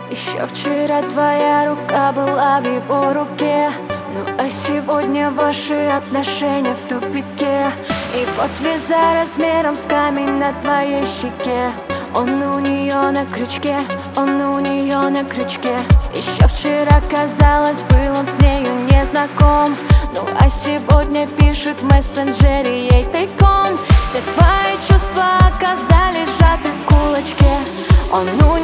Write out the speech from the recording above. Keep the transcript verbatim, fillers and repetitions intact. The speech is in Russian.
Еще вчера твоя рука была в его руке, ну а сегодня ваши отношения в тупике. И после за размером с камень на твоей щеке. Он у нее на крючке, он у нее на крючке. Еще вчера, казалось, был он с нею не знаком, ну а сегодня пишет в мессенджере ей тайком. Все твои чувства оказались сжаты в кулачке. Он у